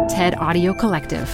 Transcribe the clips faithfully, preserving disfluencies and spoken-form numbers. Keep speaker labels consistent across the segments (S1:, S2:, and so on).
S1: TED Audio Collective.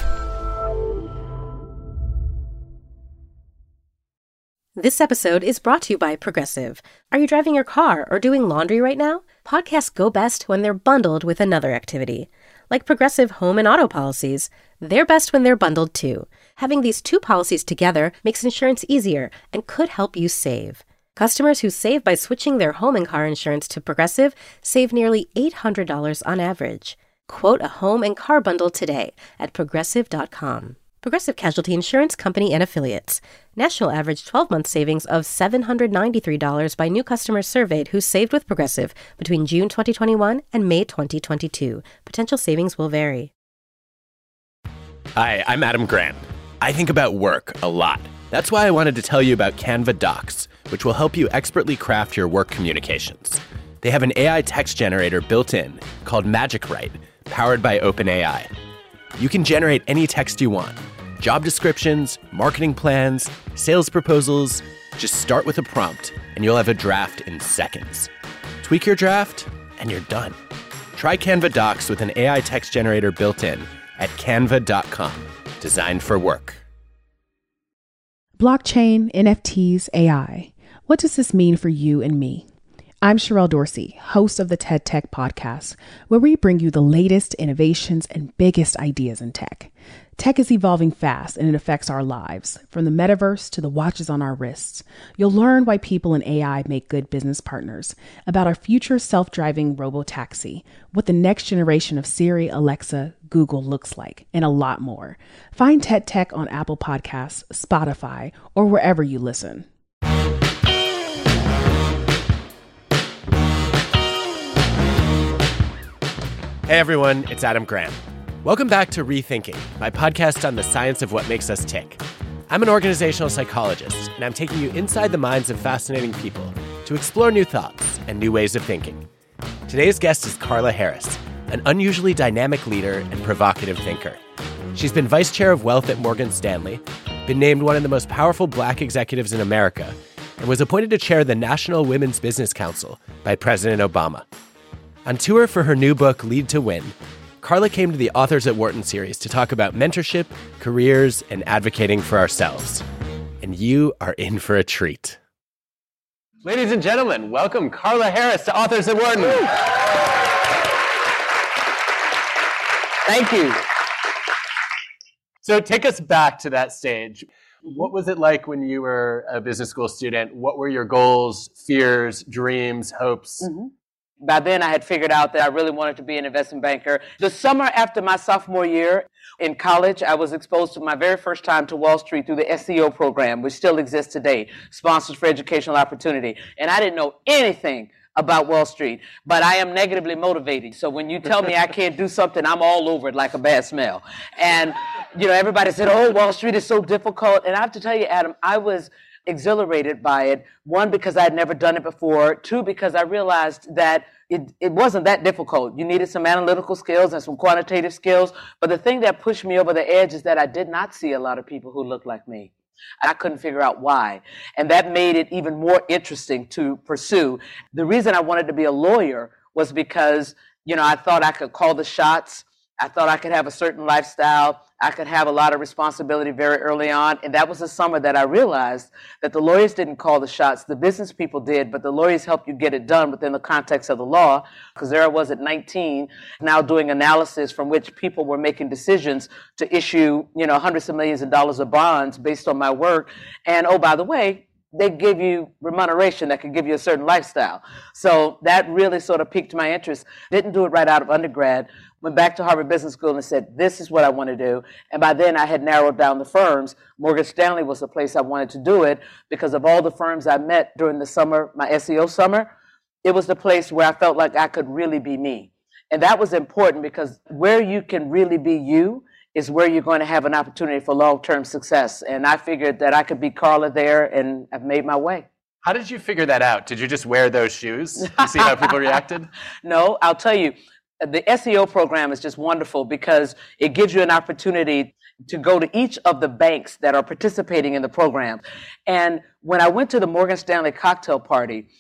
S1: This episode is brought to you by Progressive. Are you driving your car or doing laundry right now? Podcasts go best when they're bundled with another activity. Like Progressive home and auto policies, they're best when they're bundled too. Having these two policies together makes insurance easier and could help you save. Customers who save by switching their home and car insurance to Progressive save nearly eight hundred dollars on average. Quote a home and car bundle today at progressive dot com. Progressive Casualty Insurance Company and Affiliates. National average twelve-month savings of seven hundred ninety-three dollars by new customers surveyed who saved with Progressive between June twenty twenty-one and May twenty twenty-two. Potential savings will vary.
S2: Hi, I'm Adam Grant. I think about work a lot. That's why I wanted to tell you about Canva Docs, which will help you expertly craft your work communications. They have an A I text generator built in called Magic Write, powered by OpenAI. You can generate any text you want. Job descriptions, marketing plans, sales proposals. Just start with a prompt and you'll have a draft in seconds. Tweak your draft and you're done. Try Canva Docs with an A I text generator built in at canva dot com. Designed for work.
S3: Blockchain, N F Ts, A I. What does this mean for you and me? I'm Sherelle Dorsey, host of the TED Tech Podcast, where we bring you the latest innovations and biggest ideas in tech. Tech is evolving fast and it affects our lives, from the metaverse to the watches on our wrists. You'll learn why people in A I make good business partners, about our future self-driving robo-taxi, what the next generation of Siri, Alexa, Google looks like, and a lot more. Find TED Tech on Apple Podcasts, Spotify, or wherever you listen.
S2: Hey everyone, it's Adam Grant. Welcome back to Rethinking, my podcast on the science of what makes us tick. I'm an organizational psychologist, and I'm taking you inside the minds of fascinating people to explore new thoughts and new ways of thinking. Today's guest is Carla Harris, an unusually dynamic leader and provocative thinker. She's been vice chair of wealth at Morgan Stanley, been named one of the most powerful black executives in America, and was appointed to chair the National Women's Business Council by President Obama. On tour for her new book, Lead to Win, Carla came to the Authors at Wharton series to talk about mentorship, careers, and advocating for ourselves. And you are in for a treat. Ladies and gentlemen, welcome Carla Harris to Authors at Wharton. Thank you. So take us back to that stage. What was it like when you were a business school student? What were your goals, fears, dreams, hopes?
S4: Mm-hmm. By then, I had figured out that I really wanted to be an investment banker. The summer after my sophomore year in college, I was exposed to my very first time to Wall Street through the S E O program, which still exists today, Sponsors for Educational Opportunity. And I didn't know anything about Wall Street, but I am negatively motivated. So when you tell me I can't do something, I'm all over it like a bad smell. And, you know, everybody said, oh, Wall Street is so difficult. And I have to tell you, Adam, I was exhilarated by it. One, because I had never done it before. Two, because I realized that it, it wasn't that difficult. You needed some analytical skills and some quantitative skills. But the thing that pushed me over the edge is that I did not see a lot of people who looked like me. I couldn't figure out why. And that made it even more interesting to pursue. The reason I wanted to be a lawyer was because, you know, I thought I could call the shots. I thought I could have a certain lifestyle. I could have a lot of responsibility very early on. And that was the summer that I realized that the lawyers didn't call the shots. The business people did, but the lawyers helped you get it done within the context of the law. Because there I was at nineteen, now doing analysis from which people were making decisions to issue, you know, hundreds of millions of dollars of bonds based on my work. And oh, by the way, they give you remuneration that could give you a certain lifestyle. So that really sort of piqued my interest. Didn't do it right out of undergrad. Went back to Harvard Business School and said, this is what I want to do. And by then I had narrowed down the firms. Morgan Stanley was the place I wanted to do it because of all the firms I met during the summer, my S E O summer. It was the place where I felt like I could really be me. And that was important because where you can really be you is where you're going to have an opportunity for long-term success. And I figured that I could be Carla there, and I've made my way.
S2: How did you figure that out? Did you just wear those shoes to see how people reacted?
S4: No, I'll tell you. The S E O program is just wonderful because it gives you an opportunity to go to each of the banks that are participating in the program. And when I went to the Morgan Stanley cocktail party,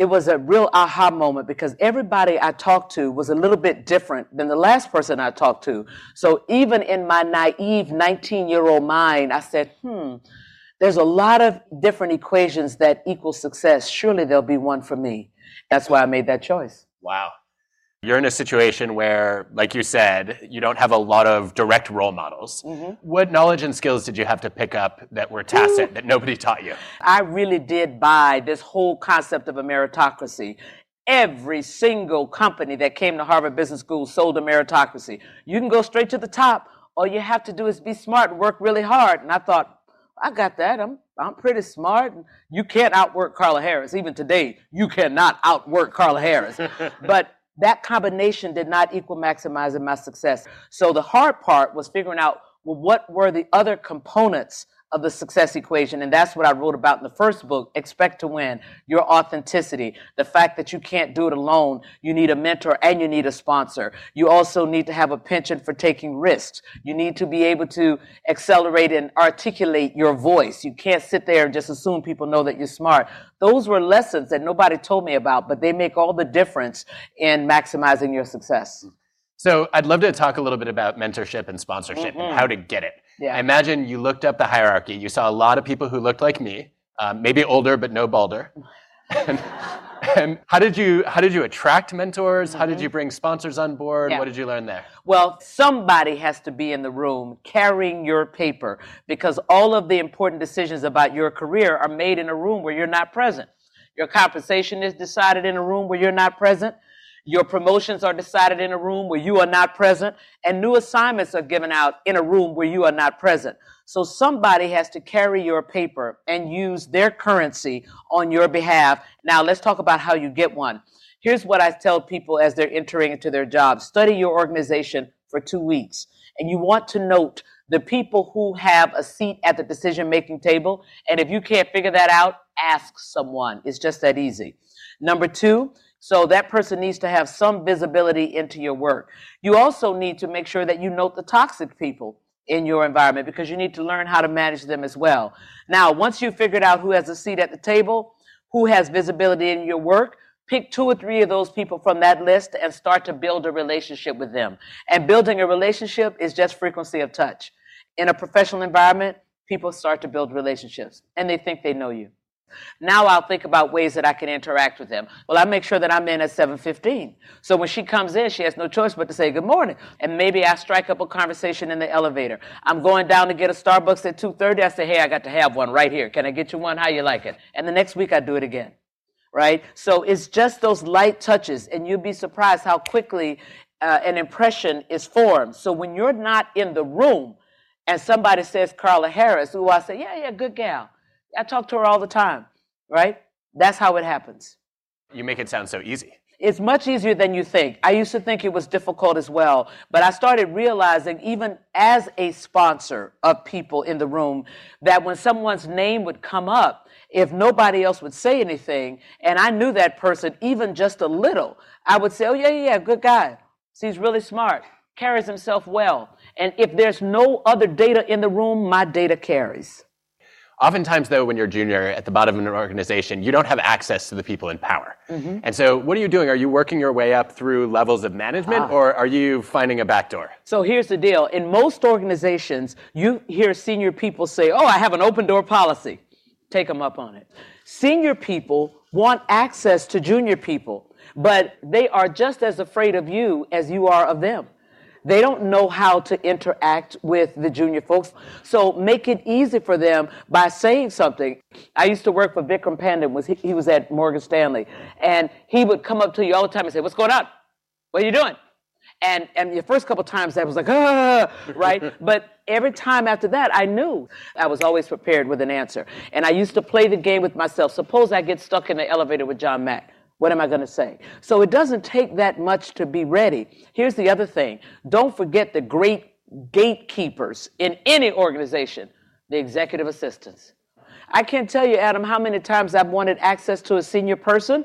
S4: it was a real aha moment because everybody I talked to was a little bit different than the last person I talked to. So even in my naive nineteen-year-old mind, I said, hmm, there's a lot of different equations that equal success. Surely there'll be one for me. That's why I made that choice.
S2: Wow. You're in a situation where, like you said, you don't have a lot of direct role models. Mm-hmm. What knowledge and skills did you have to pick up that were tacit, Ooh. that nobody taught you?
S4: I really did buy this whole concept of a meritocracy. Every single company that came to Harvard Business School sold a meritocracy. You can go straight to the top. All you have to do is be smart and work really hard. And I thought, I got that. I'm I'm pretty smart. You can't outwork Carla Harris. Even today, you cannot outwork Carla Harris. But that combination did not equal maximizing my success. So the hard part was figuring out, well, what were the other components of the success equation? And that's what I wrote about in the first book, Expect to Win, your authenticity, the fact that you can't do it alone. You need a mentor and you need a sponsor. You also need to have a penchant for taking risks. You need to be able to accelerate and articulate your voice. You can't sit there and just assume people know that you're smart. Those were lessons that nobody told me about, but they make all the difference in maximizing your success.
S2: So I'd love to talk a little bit about mentorship and sponsorship mm-hmm. and how to get it. Yeah. I imagine you looked up the hierarchy. You saw a lot of people who looked like me, um, maybe older but no balder. and, and how did you how did you attract mentors? Mm-hmm. How did you bring sponsors on board? Yeah. What did you learn there?
S4: Well, somebody has to be in the room carrying your paper because all of the important decisions about your career are made in a room where you're not present. Your compensation is decided in a room where you're not present. Your promotions are decided in a room where you are not present, and new assignments are given out in a room where you are not present. So somebody has to carry your paper and use their currency on your behalf. Now, let's talk about how you get one. Here's what I tell people as they're entering into their jobs. Study your organization for two weeks, and you want to note the people who have a seat at the decision-making table, and if you can't figure that out, ask someone. It's just that easy. Number two, so that person needs to have some visibility into your work. You also need to make sure that you note the toxic people in your environment because you need to learn how to manage them as well. Now, once you've figured out who has a seat at the table, who has visibility in your work, pick two or three of those people from that list and start to build a relationship with them. And building a relationship is just frequency of touch. In a professional environment, people start to build relationships and they think they know you. Now I'll think about ways that I can interact with them. Well, I make sure that I'm in at seven fifteen. So when she comes in, she has no choice but to say good morning. And maybe I strike up a conversation in the elevator. I'm going down to get a Starbucks at two thirty. I say, hey, I got to have one right here. Can I get you one? How you like it? And the next week I do it again. Right? So it's just those light touches. And you'll be surprised how quickly uh, an impression is formed. So when you're not in the room and somebody says Carla Harris, who I say, yeah, yeah, good gal. I talk to her all the time, right? That's how it happens.
S2: You make it sound so easy.
S4: It's much easier than you think. I used to think it was difficult as well, but I started realizing even as a sponsor of people in the room that when someone's name would come up, if nobody else would say anything, and I knew that person even just a little, I would say, oh, yeah, yeah, yeah, good guy. He's really smart, carries himself well. And if there's no other data in the room, my data carries.
S2: Oftentimes, though, when you're junior at the bottom of an organization, you don't have access to the people in power. Mm-hmm. And so what are you doing? Are you working your way up through levels of management, ah. or are you finding a back door?
S4: So here's the deal. In most organizations, you hear senior people say, oh, I have an open door policy. Take them up on it. Senior people want access to junior people, but they are just as afraid of you as you are of them. They don't know how to interact with the junior folks. So make it easy for them by saying something. I used to work for Vikram Pandit. Was he, he was at Morgan Stanley. And he would come up to you all the time and say, what's going on? What are you doing? And and the first couple of times I was like, ah, right? But every time after that, I knew I was always prepared with an answer. And I used to play the game with myself. Suppose I get stuck in the elevator with John Mack. What am I going to say? So it doesn't take that much to be ready. Here's the other thing. Don't forget the great gatekeepers in any organization, the executive assistants. I can't tell you, Adam, how many times I've wanted access to a senior person,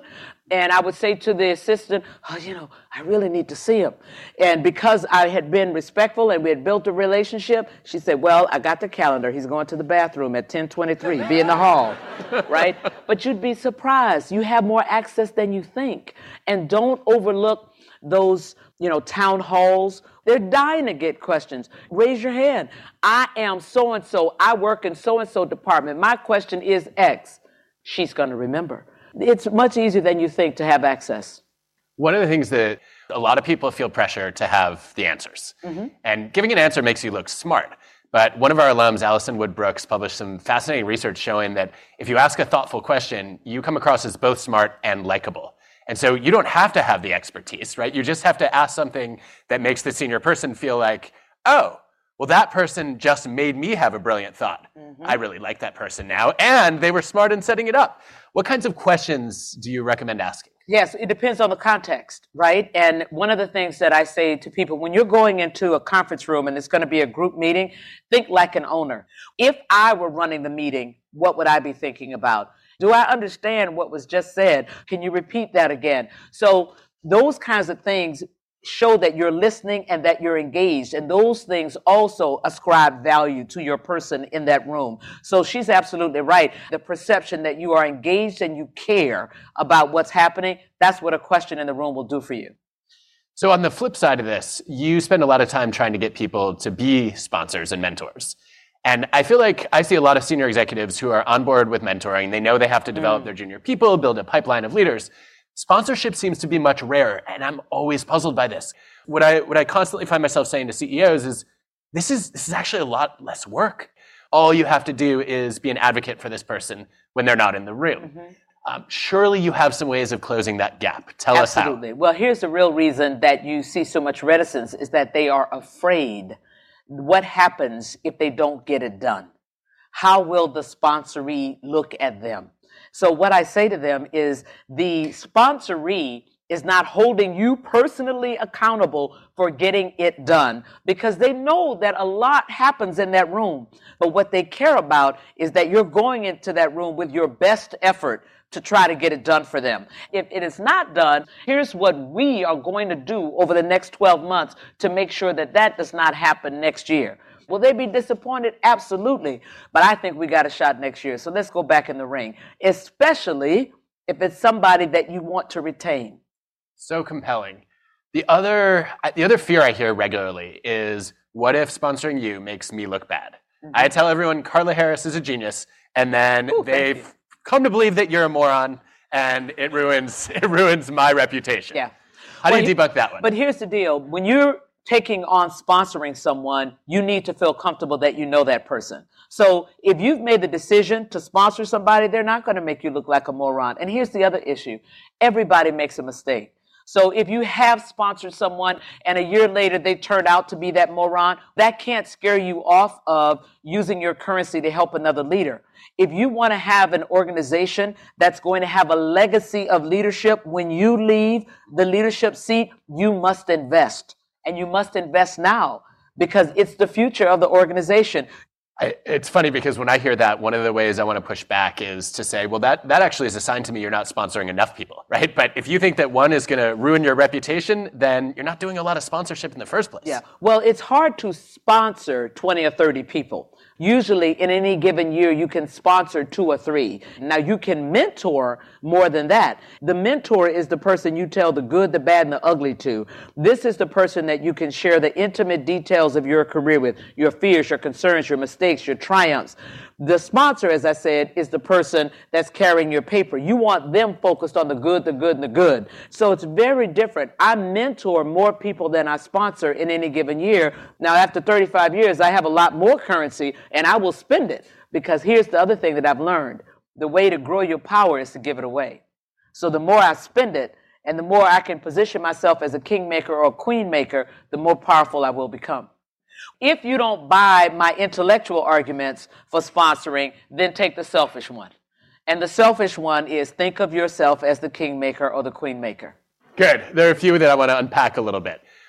S4: And I would say to the assistant, oh, you know, I really need to see him. And because I had been respectful and we had built a relationship, she said, well, I got the calendar. He's going to the bathroom at ten twenty-three. Be in the hall, right? But you'd be surprised. You have more access than you think. And don't overlook those, you know, town halls. They're dying to get questions. Raise your hand. I am so-and-so. I work in so-and-so department. My question is X. She's going to remember. It's much easier than you think to have access.
S2: One of the things that a lot of people feel pressure to have the answers. Mm-hmm. And giving an answer makes you look smart. But one of our alums, Allison Wood Brooks, published some fascinating research showing that if you ask a thoughtful question, you come across as both smart and likable. And so you don't have to have the expertise, right? You just have to ask something that makes the senior person feel like, oh, well, that person just made me have a brilliant thought. Mm-hmm. I really like that person now. And they were smart in setting it up. What kinds of questions do you recommend asking?
S4: Yes, it depends on the context, right? And one of the things that I say to people, when you're going into a conference room and it's going to be a group meeting, think like an owner. If I were running the meeting, what would I be thinking about? Do I understand what was just said? Can you repeat that again? So those kinds of things show that you're listening and that you're engaged. And those things also ascribe value to your person in that room. So she's absolutely right. The perception that you are engaged and you care about what's happening, that's what a question in the room will do for you.
S2: So on the flip side of this, you spend a lot of time trying to get people to be sponsors and mentors. And I feel like I see a lot of senior executives who are on board with mentoring. They know they have to develop mm. their junior people, build a pipeline of leaders. Sponsorship seems to be much rarer, and I'm always puzzled by this. What I what I constantly find myself saying to C E Os is, this is this is actually a lot less work. All you have to do is be an advocate for this person when they're not in the room. Mm-hmm. Um, surely you have some ways of closing that gap. Tell us how.
S4: Absolutely. Well, here's the real reason that you see so much reticence is that they are afraid. What happens if they don't get it done? How will the sponsoree look at them? So what I say to them is the sponsoree is not holding you personally accountable for getting it done because they know that a lot happens in that room. But what they care about is that you're going into that room with your best effort to try to get it done for them. If it is not done, here's what we are going to do over the next twelve months to make sure that that does not happen next year. Will they be disappointed? Absolutely. But I think we got a shot next year. So let's go back in the ring, especially if it's somebody that you want to retain.
S2: So compelling. The other, the other fear I hear regularly is, what if sponsoring you makes me look bad? Mm-hmm. I tell everyone Carla Harris is a genius, and then Ooh, they've come to believe that you're a moron, and it ruins it ruins my reputation.
S4: Yeah.
S2: How
S4: well,
S2: do you debunk that one?
S4: But here's the deal. When you're taking on sponsoring someone, you need to feel comfortable that you know that person. So if you've made the decision to sponsor somebody, they're not going to make you look like a moron. And here's the other issue. Everybody makes a mistake. So if you have sponsored someone and a year later they turned out to be that moron, that can't scare you off of using your currency to help another leader. If you want to have an organization that's going to have a legacy of leadership, when you leave the leadership seat, you must invest. And you must invest now because it's the future of the organization.
S2: I, it's funny because when I hear that, one of the ways I want to push back is to say, well, that, that actually is a sign to me you're not sponsoring enough people, right? But if you think that one is going to ruin your reputation, then you're not doing a lot of sponsorship in the first place.
S4: Yeah. Well, it's hard to sponsor twenty or thirty people. Usually in any given year, you can sponsor two or three. Now, you can mentor more than that. The mentor is the person you tell the good, the bad, and the ugly to. This is the person that you can share the intimate details of your career with, your fears, your concerns, your mistakes, your triumphs. The sponsor, as I said, is the person that's carrying your paper. You want them focused on the good, the good, and the good. So it's very different. I mentor more people than I sponsor in any given year. Now, after thirty-five years, I have a lot more currency, and I will spend it. Because here's the other thing that I've learned. The way to grow your power is to give it away. So the more I spend it, and the more I can position myself as a kingmaker or a queenmaker, the more powerful I will become. If you don't buy my intellectual arguments for sponsoring, then take the selfish one. And the selfish one is think of yourself as the kingmaker or the queenmaker.
S2: Good. There are a few that I want to unpack a little bit.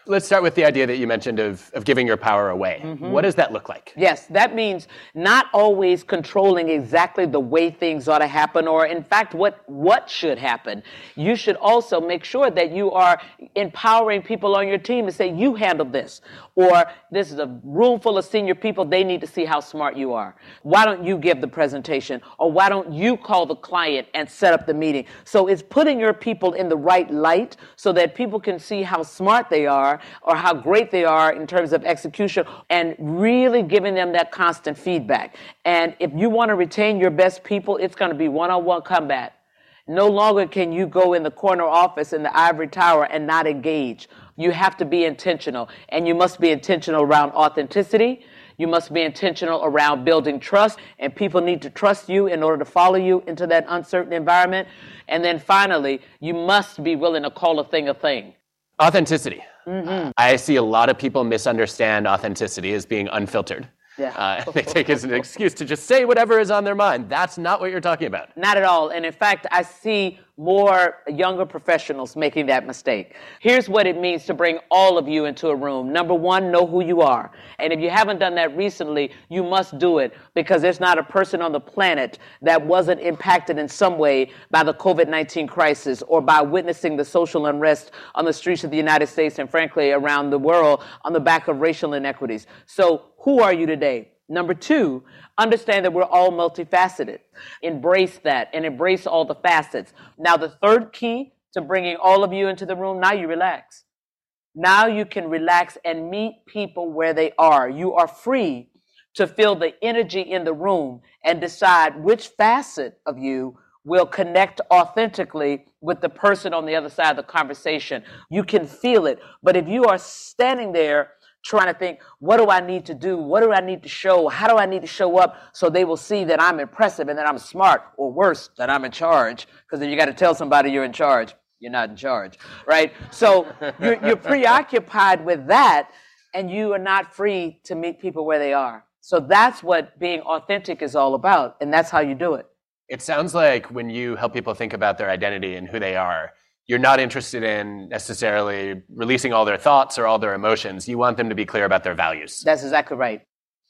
S2: Let's start with the idea that you mentioned of, of giving your power away. Mm-hmm. What does that look like?
S4: Yes, that means not always controlling exactly the way things ought to happen, or in fact, what, what should happen. You should also make sure that you are empowering people on your team to say, you handle this, or this is a room full of senior people, they need to see how smart you are. Why don't you give the presentation, or why don't you call the client and set up the meeting? So it's putting your people in the right light so that people can see how smart they are or how great they are in terms of execution, and really giving them that constant feedback. And if you want to retain your best people, it's going to be one-on-one combat. No longer can you go in the corner office in the ivory tower and not engage. You have to be intentional, and you must be intentional around authenticity. You must be intentional around building trust, and people need to trust you in order to follow you into that uncertain environment. And then finally, you must be willing to call a thing a thing.
S2: Authenticity.
S4: Mm-hmm.
S2: I see a lot of people misunderstand authenticity as being unfiltered.
S4: Yeah.
S2: Uh, they take it as an excuse to just say whatever is on their mind. That's not what you're talking about.
S4: Not at all. And in fact, I see more younger professionals making that mistake. Here's what it means to bring all of you into a room. Number one, know who you are. And if you haven't done that recently, you must do it, because there's not a person on the planet that wasn't impacted in some way by the covid nineteen crisis, or by witnessing the social unrest on the streets of the United States and frankly around the world on the back of racial inequities. So who are you today? Number two, understand that we're all multifaceted. Embrace that and embrace all the facets. Now, the third key to bringing all of you into the room, now you relax. Now you can relax and meet people where they are. You are free to feel the energy in the room and decide which facet of you will connect authentically with the person on the other side of the conversation. You can feel it. But if you are standing there trying to think, what do I need to do? What do I need to show? How do I need to show up so they will see that I'm impressive and that I'm smart, or worse, that I'm in charge? Because then you got to tell somebody you're in charge. You're not in charge, right? So you're, you're preoccupied with that, and you are not free to meet people where they are. So that's what being authentic is all about, and that's how you do it.
S2: It sounds like when you help people think about their identity and who they are, you're not interested in necessarily releasing all their thoughts or all their emotions. You want them to be clear about their values.
S4: That's exactly right.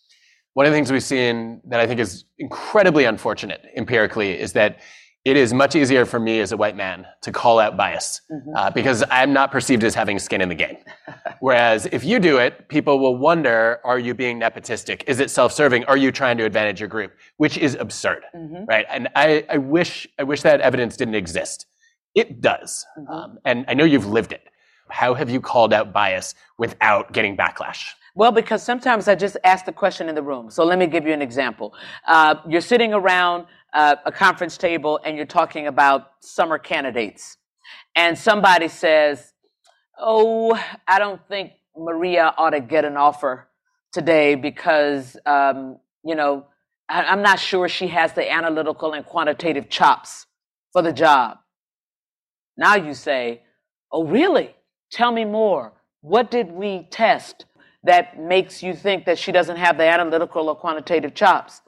S2: One of the things we've seen that I think is incredibly unfortunate empirically is that it is much easier for me as a white man to call out bias mm-hmm. uh, because I'm not perceived as having skin in the game. Whereas if you do it, people will wonder, are you being nepotistic? Is it self-serving? Are you trying to advantage your group? Which is absurd, mm-hmm. right? And I, I wish I wish that evidence didn't exist. It does. Mm-hmm. Um, and I know you've lived it. How have you called out bias without getting backlash?
S4: Well, because sometimes I just ask the question in the room. So let me give you an example. Uh, you're sitting around uh, a conference table and you're talking about summer candidates. And somebody says, oh, I don't think Maria ought to get an offer today because, um, you know, I- I'm not sure she has the analytical and quantitative chops for the job. Now you say, oh, really? Tell me more. What did we test that makes you think that she doesn't have the analytical or quantitative chops?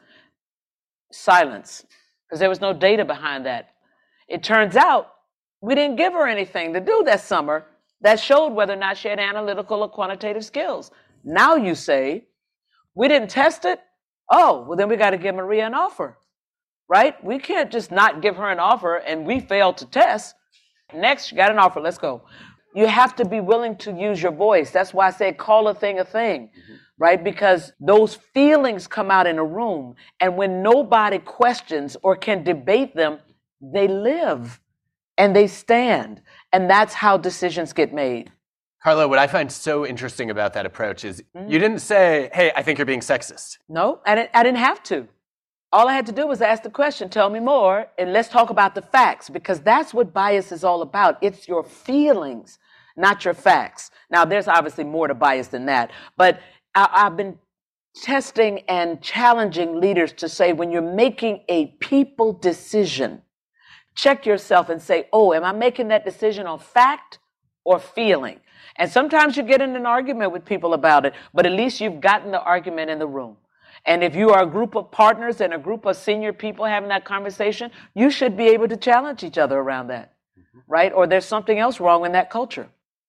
S4: Silence, because there was no data behind that. It turns out we didn't give her anything to do that summer that showed whether or not she had analytical or quantitative skills. Now you say, we didn't test it? Oh, well, then we got to give Maria an offer, right? We can't just not give her an offer and we failed to test. Next, you got an offer. Let's go. You have to be willing to use your voice. That's why I say call a thing a thing, mm-hmm. right? Because those feelings come out in a room. And when nobody questions or can debate them, they live and they stand. And that's how decisions get made.
S2: Carla, what I find so interesting about that approach is mm-hmm. you didn't say, hey, I think you're being sexist.
S4: No, I didn't, I didn't have to. All I had to do was ask the question, tell me more, and let's talk about the facts, because that's what bias is all about. It's your feelings, not your facts. Now, there's obviously more to bias than that, but I, I've been testing and challenging leaders to say, when you're making a people decision, check yourself and say, oh, am I making that decision on fact or feeling? And sometimes you get in an argument with people about it, but at least you've gotten the argument in the room. And if you are a group of partners and a group of senior people having that conversation, you should be able to challenge each other around that, mm-hmm. right? Or there's something else wrong in that culture.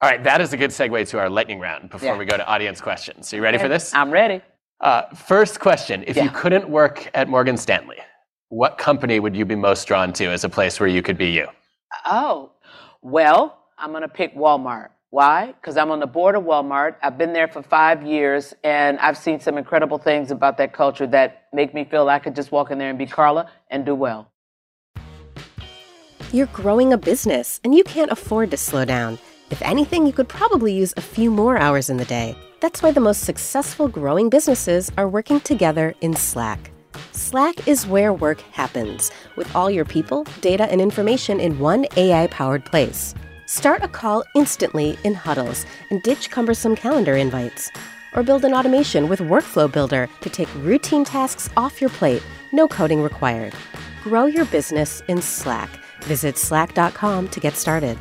S2: All right, that is a good segue to our lightning round before
S4: Yeah.
S2: we go to audience questions. Are you ready for this?
S4: I'm ready.
S2: Uh, first question, if
S4: Yeah.
S2: you couldn't work at Morgan Stanley, what company would you be most drawn to as a place where you could be you?
S4: Oh, well, I'm going to pick Walmart. Why? Because I'm on the board of Walmart. I've been there for five years, and I've seen some incredible things about that culture that make me feel I could just walk in there and be Carla and do well.
S1: You're growing a business, and you can't afford to slow down. If anything, you could probably use a few more hours in the day. That's why the most successful growing businesses are working together in Slack. Slack is where work happens, with all your people, data, and information in one A I-powered place. Start a call instantly in huddles and ditch cumbersome calendar invites. Or build an automation with Workflow Builder to take routine tasks off your plate, no coding required. Grow your business in Slack. Visit slack dot com to get started.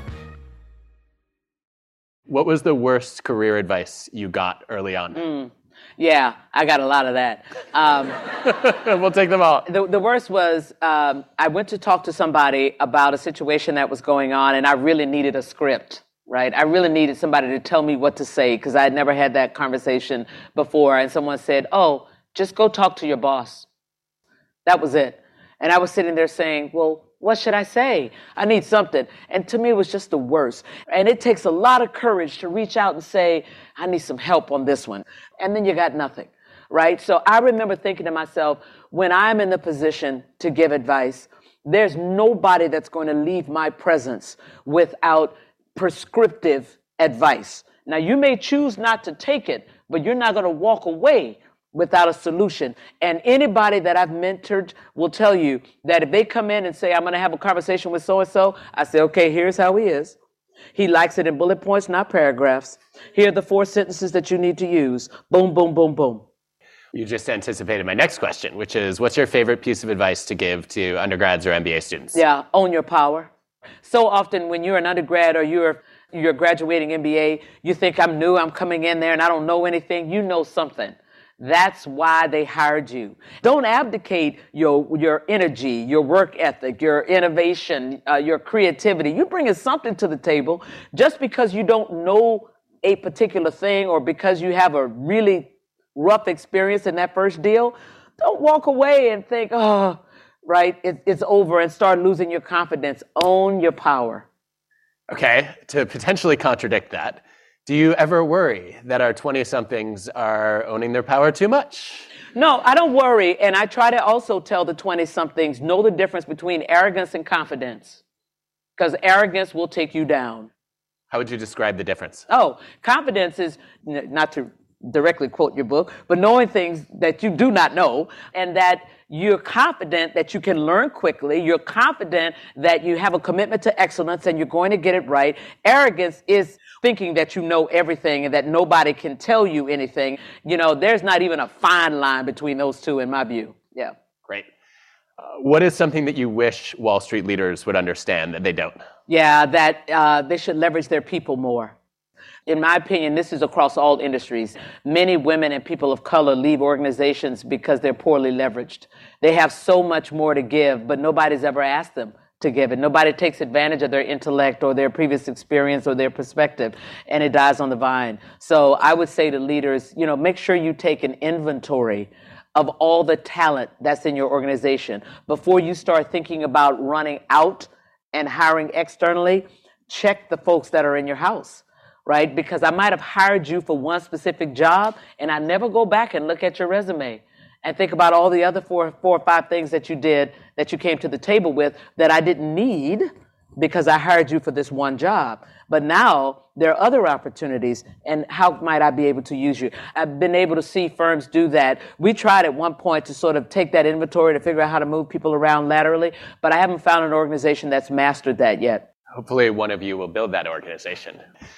S2: What was the worst career advice you got early on?
S4: Mm. Yeah, I got a lot of that. Um,
S2: we'll take them all.
S4: The, the worst was um, I went to talk to somebody about a situation that was going on, and I really needed a script, right? I really needed somebody to tell me what to say because I had never had that conversation before. And someone said, oh, just go talk to your boss. That was it. And I was sitting there saying, well, what should I say? I need something. And to me, it was just the worst. And it takes a lot of courage to reach out and say, I need some help on this one. And then you got nothing, right? So I remember thinking to myself, when I'm in the position to give advice, there's nobody that's going to leave my presence without prescriptive advice. Now, you may choose not to take it, but you're not going to walk away without a solution. And anybody that I've mentored will tell you that if they come in and say, I'm going to have a conversation with so-and-so, I say, okay, here's how he is. He likes it in bullet points, not paragraphs. Here are the four sentences that you need to use. Boom, boom, boom, boom.
S2: You just anticipated my next question, which is, what's your favorite piece of advice to give to undergrads or M B A students?
S4: Yeah, own your power. So often when you're an undergrad or you're you're graduating M B A, you think I'm new, I'm coming in there and I don't know anything. You know something. That's why they hired you. Don't abdicate your your energy, your work ethic, your innovation, uh, your creativity. You're bringing something to the table. Just because you don't know a particular thing or because you have a really rough experience in that first deal, don't walk away and think, oh, right, it, it's over and start losing your confidence. Own your power.
S2: Okay, to potentially contradict that, do you ever worry that our twenty-somethings are owning their power too much?
S4: No, I don't worry. And I try to also tell the twenty-somethings, know the difference between arrogance and confidence. Because arrogance will take you down.
S2: How would you describe the difference?
S4: Oh, confidence is, not to directly quote your book, but knowing things that you do not know, and that you're confident that you can learn quickly. You're confident that you have a commitment to excellence and you're going to get it right. Arrogance is thinking that you know everything and that nobody can tell you anything. You know, there's not even a fine line between those two in my view. Yeah.
S2: Great. Uh, what is something that you wish Wall Street leaders would understand that they don't?
S4: Yeah, that uh, they should leverage their people more. In my opinion, this is across all industries. Many women and people of color leave organizations because they're poorly leveraged. They have so much more to give, but nobody's ever asked them to give it. Nobody takes advantage of their intellect or their previous experience or their perspective, and it dies on the vine. So I would say to leaders, you know, make sure you take an inventory of all the talent that's in your organization. Before you start thinking about running out and hiring externally, check the folks that are in your house. Right? Because I might have hired you for one specific job and I never go back and look at your resume and think about all the other four, four or five things that you did that you came to the table with that I didn't need because I hired you for this one job. But now there are other opportunities and how might I be able to use you? I've been able to see firms do that. We tried at one point to sort of take that inventory to figure out how to move people around laterally, but I haven't found an organization that's mastered that yet.
S2: Hopefully one of you will build that organization.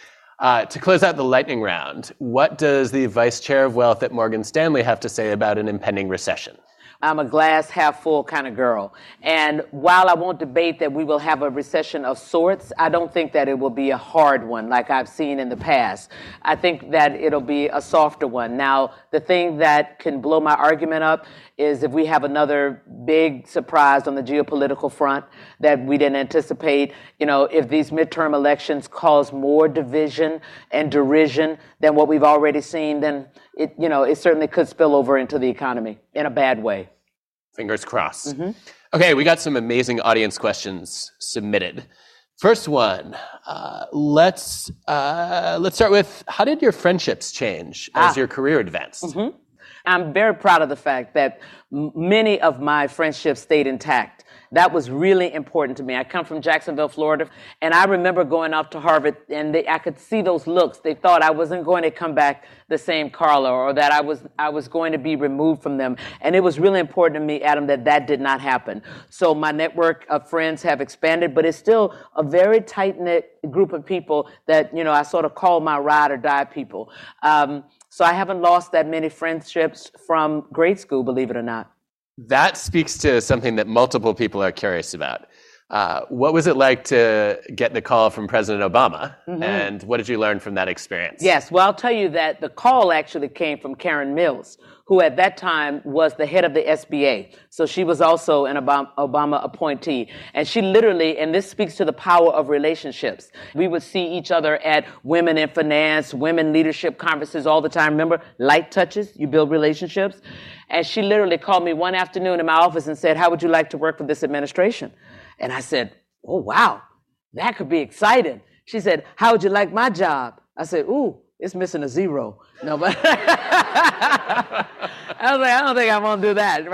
S2: Uh, to close out the lightning round, what does the vice chair of wealth at Morgan Stanley have to say about an impending recession?
S4: I'm a glass half full kind of girl. And while I won't debate that we will have a recession of sorts, I don't think that it will be a hard one like I've seen in the past. I think that it'll be a softer one. Now, the thing that can blow my argument up is if we have another big surprise on the geopolitical front that we didn't anticipate, you know, if these midterm elections cause more division and derision than what we've already seen, then it, you know, it certainly could spill over into the economy in a bad way.
S2: Fingers crossed.
S4: Mm-hmm.
S2: Okay, we got some amazing audience questions submitted. First one, uh, let's uh, let's start with, how did your friendships change as
S4: ah.
S2: your career advanced?
S4: Mm-hmm. I'm very proud of the fact that m- many of my friendships stayed intact. That was really important to me. I come from Jacksonville, Florida, and I remember going off to Harvard, and they, I could see those looks. They thought I wasn't going to come back the same Carla, or that I was I was going to be removed from them. And it was really important to me, Adam, that that did not happen. So my network of friends have expanded, but it's still a very tight-knit group of people that, you know, I sort of call my ride or die people. Um, so I haven't lost that many friendships from grade school, believe it or not.
S2: That speaks to something that multiple people are curious about. Uh, what was it like to get the call from President Obama? Mm-hmm. And what did you learn from that experience?
S4: Yes, well, I'll tell you that the call actually came from Karen Mills, who at that time was the head of the S B A. So she was also an Obama, Obama appointee. And she literally, and this speaks to the power of relationships. We would see each other at Women in Finance, Women Leadership Conferences all the time. Remember, light touches, you build relationships. And she literally called me one afternoon in my office and said, how would you like to work for this administration? And I said, oh, wow, that could be exciting. She said, how would you like my job? I said, ooh, it's missing a zero. No, but I was like, I don't think I want to do that,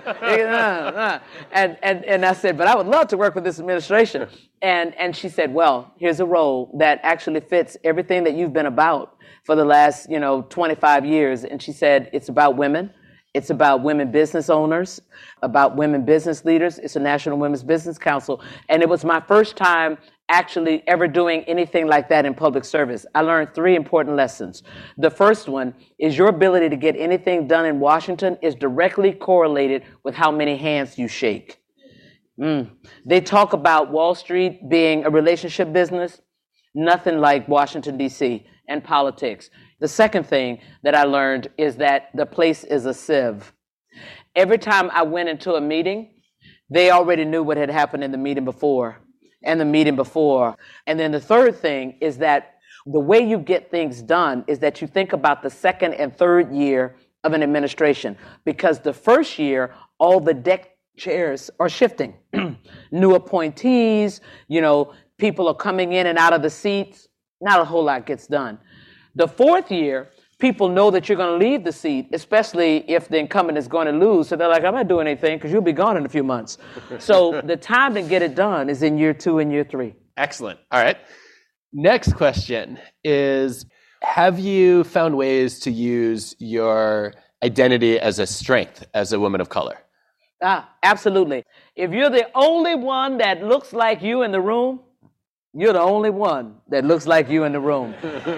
S4: right? and, and, and I said, but I would love to work with this administration. And, and she said, well, here's a role that actually fits everything that you've been about for the last, you know, twenty-five years. And she said, it's about women. It's about women business owners, about women business leaders. It's a National Women's Business Council. And it was my first time actually ever doing anything like that in public service. I learned three important lessons. The first one is your ability to get anything done in Washington is directly correlated with how many hands you shake. Mm. They talk about Wall Street being a relationship business. Nothing like Washington, D C and politics. The second thing that I learned is that the place is a sieve. Every time I went into a meeting, they already knew what had happened in the meeting before and the meeting before. And then the third thing is that the way you get things done is that you think about the second and third year of an administration, because the first year, all the deck chairs are shifting. New appointees, you know, people are coming in and out of the seats. Not a whole lot gets done. The fourth year, people know that you're going to leave the seat, especially if the incumbent is going to lose. So they're like, I'm not doing anything because you'll be gone in a few months. So the time to get it done is in year two and year three.
S2: Excellent. All right. Next question is, have you found ways to use your identity as a strength as a woman of color?
S4: Ah, absolutely. If you're the only one that looks like you in the room, you're the only one that looks like you in the room.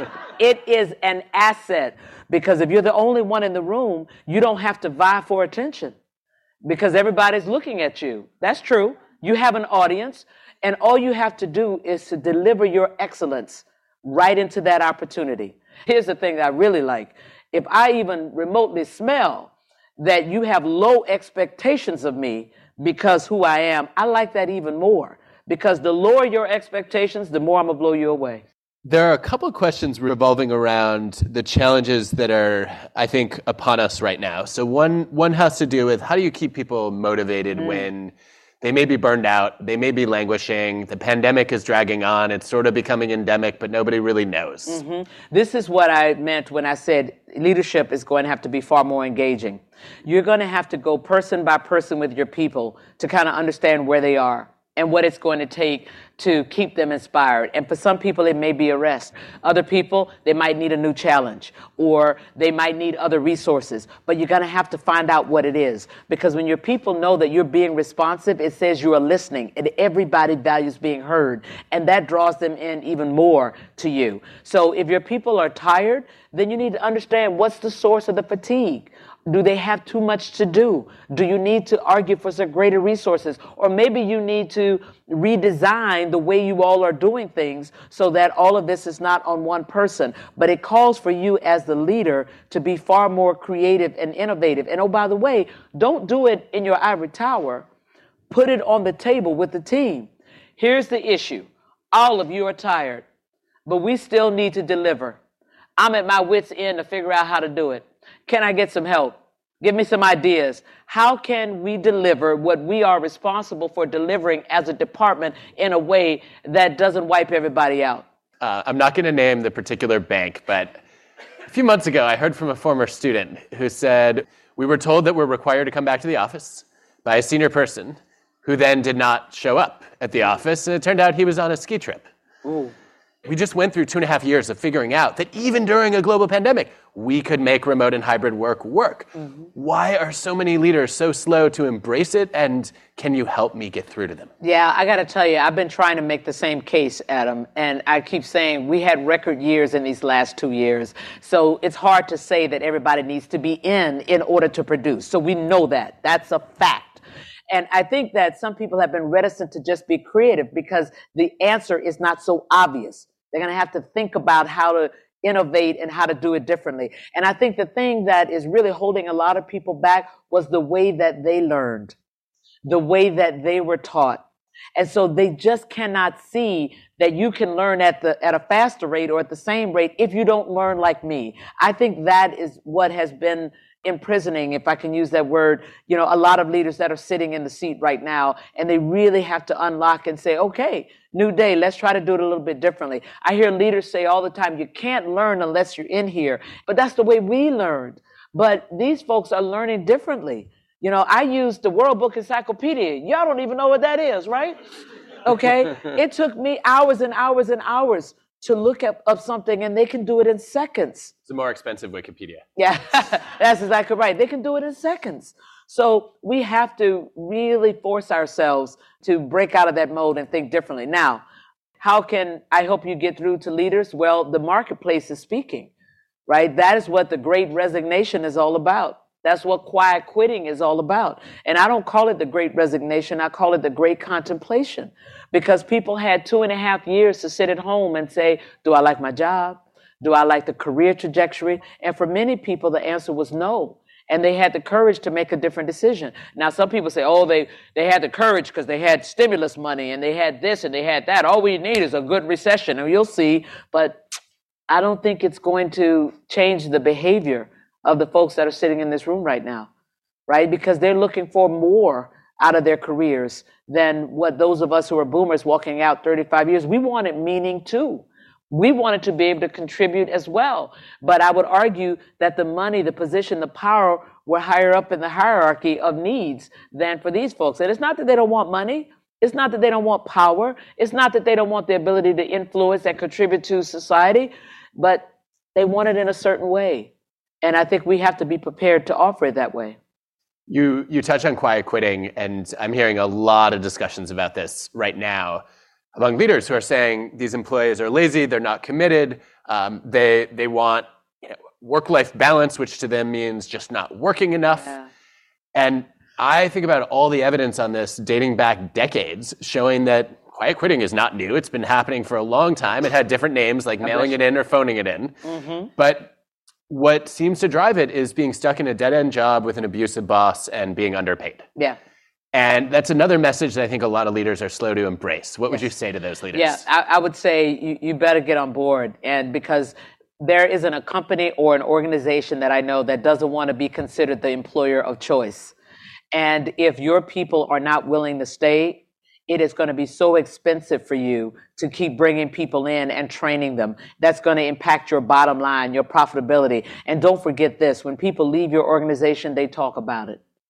S4: It is an asset, because if you're the only one in the room, you don't have to vie for attention because everybody's looking at you. That's true. You have an audience, and all you have to do is to deliver your excellence right into that opportunity. Here's the thing that I really like. If I even remotely smell that you have low expectations of me because who I am, I like that even more. Because the lower your expectations, the more I'm going to blow you away.
S2: There are a couple of questions revolving around the challenges that are, I think, upon us right now. So one one has to do with, how do you keep people motivated mm. when they may be burned out, they may be languishing, the pandemic is dragging on, it's sort of becoming endemic, but nobody really knows.
S4: Mm-hmm. This is what I meant when I said leadership is going to have to be far more engaging. You're going to have to go person by person with your people to kind of understand where they are and what it's going to take to keep them inspired. And for some people, it may be a rest. Other people, they might need a new challenge, or they might need other resources. But you're going to have to find out what it is. Because when your people know that you're being responsive, it says you are listening, and everybody values being heard. And that draws them in even more to you. So if your people are tired, then you need to understand what's the source of the fatigue. Do they have too much to do? Do you need to argue for some greater resources? Or maybe you need to redesign the way you all are doing things so that all of this is not on one person. But it calls for you as the leader to be far more creative and innovative. And oh, by the way, don't do it in your ivory tower. Put it on the table with the team. Here's the issue. All of you are tired, but we still need to deliver. I'm at my wit's end to figure out how to do it. Can I get some help? Give me some ideas. How can we deliver what we are responsible for delivering as a department in a way that doesn't wipe everybody out?
S2: Uh, I'm not going to name the particular bank, but a few months ago, I heard from a former student who said, we were told that we're required to come back to the office by a senior person who then did not show up at the office, and it turned out he was on a ski trip.
S4: Ooh.
S2: We just went through two and a half years of figuring out that even during a global pandemic, we could make remote and hybrid work work. Mm-hmm. Why are so many leaders so slow to embrace it? And can you help me get through to them?
S4: Yeah, I got to tell you, I've been trying to make the same case, Adam. And I keep saying we had record years in these last two years. So it's hard to say that everybody needs to be in in order to produce. So we know that. That's a fact. And I think that some people have been reticent to just be creative because the answer is not so obvious. They're going to have to think about how to innovate and how to do it differently. And I think the thing that is really holding a lot of people back was the way that they learned, the way that they were taught. And so they just cannot see that you can learn at the at a faster rate or at the same rate if you don't learn like me. I think that is what has been imprisoning, if I can use that word, you know, a lot of leaders that are sitting in the seat right now, and they really have to unlock and say, okay, new day, let's try to do it a little bit differently. I hear leaders say all the time, you can't learn unless you're in here, but that's the way we learned. But these folks are learning differently. You know, I used the World Book Encyclopedia. Y'all don't even know what that is, right? Okay. It took me hours and hours and hours to look up, up something, and they can do it in seconds.
S2: It's a more expensive Wikipedia.
S4: Yeah, that's exactly right. They can do it in seconds. So we have to really force ourselves to break out of that mode and think differently. Now, how can I help you get through to leaders? Well, the marketplace is speaking, right? That is what the Great Resignation is all about. That's what quiet quitting is all about. And I don't call it the Great Resignation. I call it the Great Contemplation, because people had two and a half years to sit at home and say, do I like my job? Do I like the career trajectory? And for many people, the answer was no. And they had the courage to make a different decision. Now, some people say, oh, they, they had the courage because they had stimulus money and they had this and they had that. All we need is a good recession, and you'll see. But I don't think it's going to change the behavior of the folks that are sitting in this room right now, right? Because they're looking for more out of their careers than what those of us who are boomers walking out thirty-five years, we wanted meaning too. We wanted to be able to contribute as well. But I would argue that the money, the position, the power were higher up in the hierarchy of needs than for these folks. And it's not that they don't want money. It's not that they don't want power. It's not that they don't want the ability to influence and contribute to society, but they want it in a certain way. And I think we have to be prepared to offer it that way.
S2: You you touch on quiet quitting, and I'm hearing a lot of discussions about this right now among leaders who are saying these employees are lazy, they're not committed, um, they they want you know, work-life balance, which to them means just not working enough. Yeah. And I think about all the evidence on this dating back decades, showing that quiet quitting is not new. It's been happening for a long time. It had different names like mailing it in or phoning it in. Mm-hmm. But what seems to drive it is being stuck in a dead-end job with an abusive boss and being underpaid.
S4: Yeah.
S2: And that's another message that I think a lot of leaders are slow to embrace. What yes. would you say to those leaders?
S4: Yeah, I, I would say you, you better get on board. And because there isn't a company or an organization that I know that doesn't want to be considered the employer of choice. And if your people are not willing to stay, it is going to be so expensive for you to keep bringing people in and training them. That's going to impact your bottom line, your profitability. And don't forget this, when people leave your organization, they talk about it.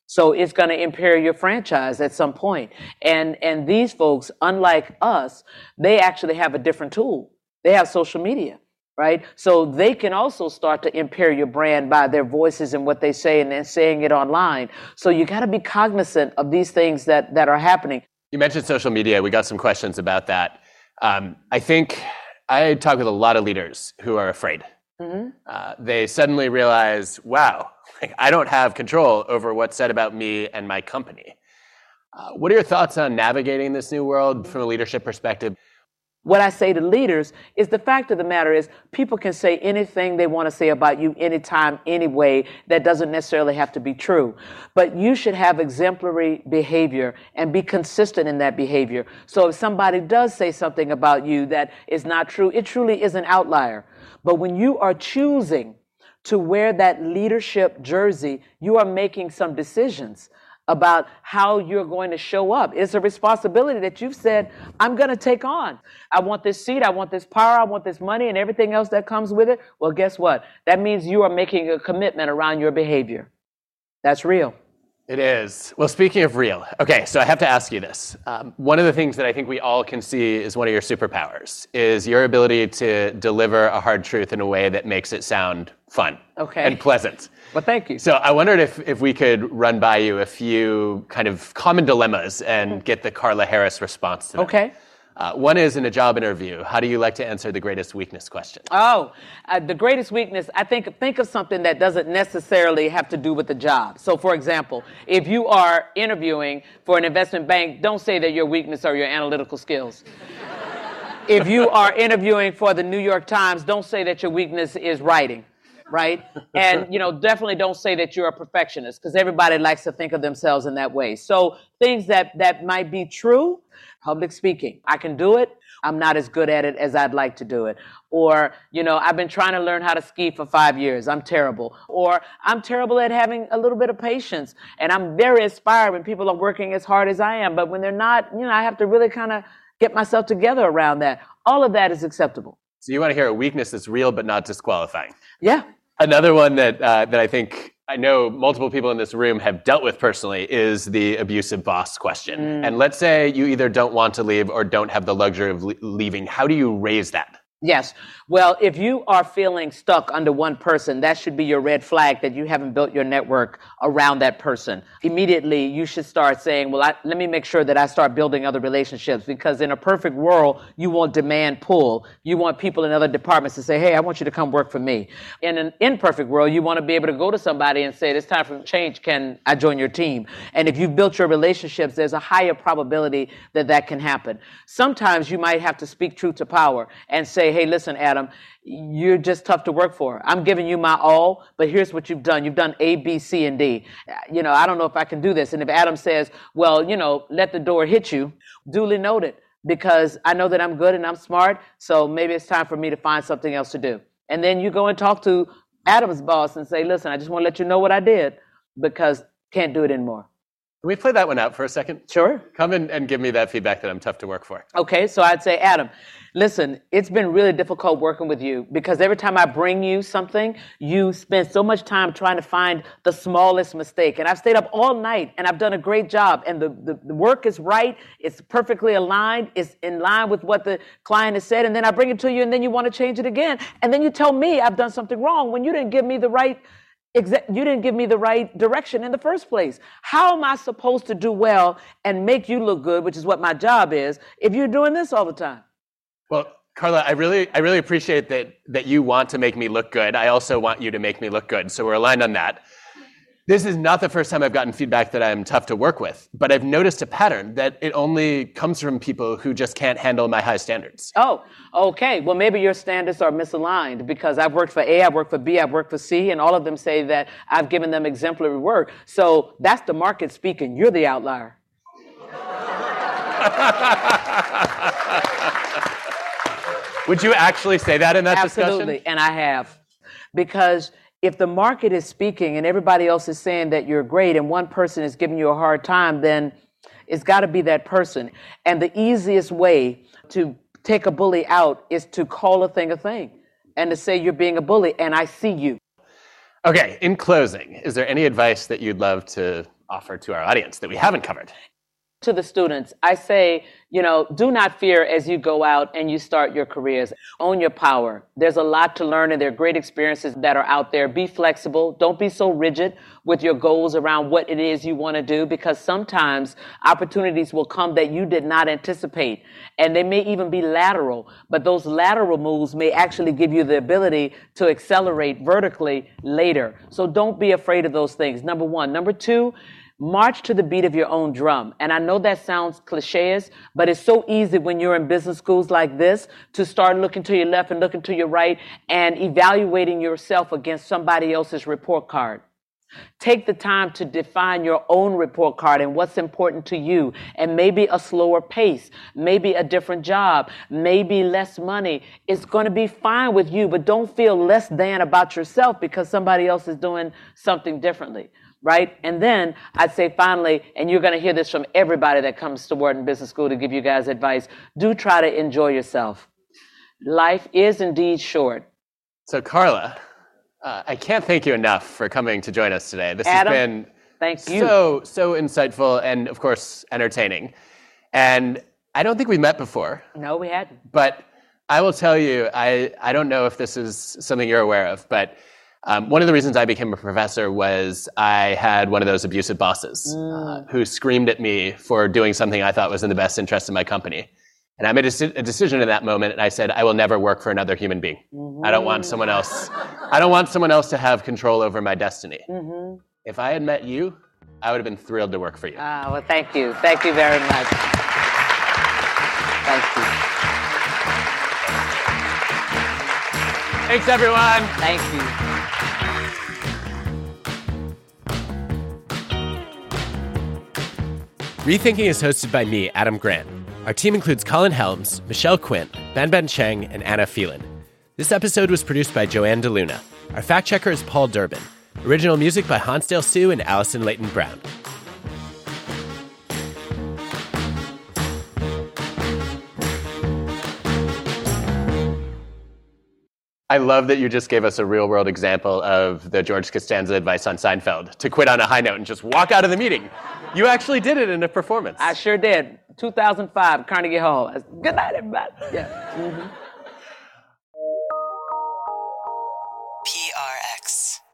S4: So it's going to impair your franchise at some point. And, and these folks, unlike us, they actually have a different tool. They have social media, right? So they can also start to impair your brand by their voices and what they say and then saying it online. So you got to be cognizant of these things that, that are happening.
S2: You mentioned social media. We got some questions about that. Um, I think I talk with a lot of leaders who are afraid. Mm-hmm. Uh, they suddenly realize, wow, like, I don't have control over what's said about me and my company. Uh, what are your thoughts on navigating this new world from a leadership perspective?
S4: What I say to leaders is the fact of the matter is people can say anything they want to say about you anytime, anyway. That doesn't necessarily have to be true. But you should have exemplary behavior and be consistent in that behavior. So if somebody does say something about you that is not true, it truly is an outlier. But when you are choosing to wear that leadership jersey, you are making some decisions about how you're going to show up. It's a responsibility that you've said, I'm going to take on. I want this seat, I want this power, I want this money, and everything else that comes with it. Well, guess what? That means you are making a commitment around your behavior. That's real.
S2: It is. Well, speaking of real, okay, so I have to ask you this. Um, one of the things that I think we all can see is one of your superpowers is your ability to deliver a hard truth in a way that makes it sound fun
S4: okay.
S2: and pleasant.
S4: Well, thank you.
S2: So I wondered if, if we could run by you a few kind of common dilemmas and get the Carla Harris response to them.
S4: Okay.
S2: Uh, one is in a job interview. How do you like to answer the greatest weakness question?
S4: Oh, uh, the greatest weakness, I think, think of something that doesn't necessarily have to do with the job. So, for example, if you are interviewing for an investment bank, don't say that your weakness are your analytical skills. If you are interviewing for the New York Times, don't say that your weakness is writing. Right? And, you know, definitely don't say that you're a perfectionist because everybody likes to think of themselves in that way. So things that, that might be true, public speaking. I can do it. I'm not as good at it as I'd like to do it. Or, you know, I've been trying to learn how to ski for five years. I'm terrible. Or I'm terrible at having a little bit of patience. And I'm very inspired when people are working as hard as I am. But when they're not, you know, I have to really kind of get myself together around that. All of that is acceptable.
S2: So you want to hear a weakness that's real but not disqualifying.
S4: Yeah.
S2: Another one that uh, that I think I know multiple people in this room have dealt with personally is the abusive boss question. Mm. And let's say you either don't want to leave or don't have the luxury of le- leaving. How do you raise that?
S4: Yes. Well, if you are feeling stuck under one person, that should be your red flag that you haven't built your network around that person. Immediately, you should start saying, well, I, let me make sure that I start building other relationships, because in a perfect world, you want demand pull. You want people in other departments to say, hey, I want you to come work for me. In an imperfect world, you want to be able to go to somebody and say, it's time for change. Can I join your team? And if you've built your relationships, there's a higher probability that that can happen. Sometimes you might have to speak truth to power and say, hey, listen, Adam, you're just tough to work for. I'm giving you my all, but here's what you've done. You've done A, B, C, and D. You know, I don't know if I can do this. And if Adam says, well, you know, let the door hit you, duly noted, because I know that I'm good and I'm smart, so maybe it's time for me to find something else to do. And then you go and talk to Adam's boss and say, listen, I just want to let you know what I did, because can't do it anymore.
S2: Can we play that one out for a second?
S4: Sure.
S2: Come in and give me that feedback that I'm tough to work for.
S4: Okay, so I'd say, Adam, listen, it's been really difficult working with you, because every time I bring you something, you spend so much time trying to find the smallest mistake. And I've stayed up all night and I've done a great job. And the, the, the work is right. It's perfectly aligned. It's in line with what the client has said. And then I bring it to you and then you want to change it again. And then you tell me I've done something wrong when you didn't give me the right Exa- you didn't give me the right direction in the first place. How am I supposed to do well and make you look good, which is what my job is, if you're doing this all the time?
S2: Well, Carla, I really, I really appreciate that that you want to make me look good. I also want you to make me look good, so we're aligned on that. This is not the first time I've gotten feedback that I'm tough to work with, but I've noticed a pattern that it only comes from people who just can't handle my high standards.
S4: Oh, okay. Well, maybe your standards are misaligned, because I've worked for A, I've worked for B, I've worked for C, and all of them say that I've given them exemplary work. So that's the market speaking. You're the outlier.
S2: Would you actually say that in that
S4: Absolutely,
S2: discussion?
S4: Absolutely, and I have. Because if the market is speaking and everybody else is saying that you're great and one person is giving you a hard time, then it's got to be that person. And the easiest way to take a bully out is to call a thing a thing and to say you're being a bully and I see you.
S2: Okay, in closing, is there any advice that you'd love to offer to our audience that we haven't covered?
S4: To the students, I say, you know, do not fear as you go out and you start your careers. Own your power. There's a lot to learn and there are great experiences that are out there. Be flexible. Don't be so rigid with your goals around what it is you want to do, because sometimes opportunities will come that you did not anticipate, and they may even be lateral, but those lateral moves may actually give you the ability to accelerate vertically later. So don't be afraid of those things. Number one. Number two, march to the beat of your own drum. And I know that sounds cliches, but it's so easy when you're in business schools like this to start looking to your left and looking to your right and evaluating yourself against somebody else's report card. Take the time to define your own report card and what's important to you, and maybe a slower pace, maybe a different job, maybe less money. It's going to be fine with you, but don't feel less than about yourself because somebody else is doing something differently. Right? And then I'd say finally, and you're going to hear this from everybody that comes to Wharton Business School to give you guys advice, do try to enjoy yourself. Life is indeed short.
S2: So Carla, uh, I can't thank you enough for coming to join us today. This
S4: Adam,
S2: has been
S4: thank you.
S2: so, so insightful and, of course, entertaining. And I don't think we've met before.
S4: No, we hadn't.
S2: But I will tell you, I, I don't know if this is something you're aware of, but Um, one of the reasons I became a professor was I had one of those abusive bosses mm. uh, who screamed at me for doing something I thought was in the best interest of my company. And I made a, a decision in that moment, and I said, I will never work for another human being. Mm-hmm. I don't want someone else. I don't want someone else to have control over my destiny. Mm-hmm. If I had met you, I would have been thrilled to work for you.
S4: Ah, well, thank you. Thank you very much. Thank you.
S2: Thanks, everyone.
S4: Thank you.
S2: Rethinking is hosted by me, Adam Grant. Our team includes Colin Helms, Michelle Quint, Ben Ben Cheng, and Anna Phelan. This episode was produced by Joanne DeLuna. Our fact checker is Paul Durbin. Original music by Hansdale Sue and Allison Leighton Brown. I love that you just gave us a real-world example of the George Costanza advice on Seinfeld, to quit on a high note and just walk out of the meeting. You actually did it in a performance.
S4: I sure did. two thousand five, Carnegie Hall. Good night, everybody. Yeah. Mm-hmm.
S5: P R X.